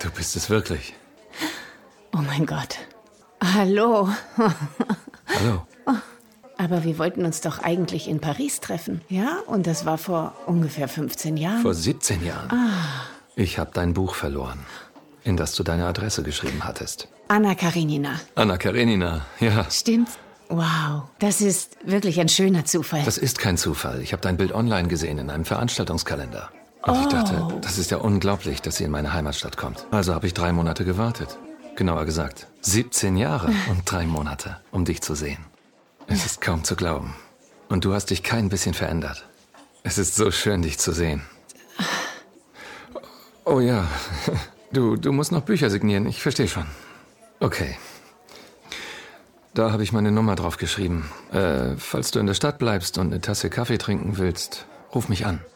Du bist es wirklich. Oh mein Gott. Hallo. Hallo. Aber wir wollten uns doch eigentlich in Paris treffen, ja? Und das war vor ungefähr 15 Jahren. Vor 17 Jahren. Ich habe dein Buch verloren, in das du deine Adresse geschrieben hattest. Anna Karenina. Anna Karenina, ja. Stimmt's? Wow, das ist wirklich ein schöner Zufall. Das ist kein Zufall. Ich habe dein Bild online gesehen in einem Veranstaltungskalender. Und ich dachte, das ist ja unglaublich, dass sie in meine Heimatstadt kommt. Also habe ich 3 Monate gewartet. Genauer gesagt, 17 Jahre und 3 Monate, um dich zu sehen. Es ist kaum zu glauben. Und du hast dich kein bisschen verändert. Es ist so schön, dich zu sehen. Oh ja, du musst noch Bücher signieren, ich verstehe schon. Okay. Da habe ich meine Nummer drauf geschrieben. Falls du in der Stadt bleibst und eine Tasse Kaffee trinken willst, ruf mich an.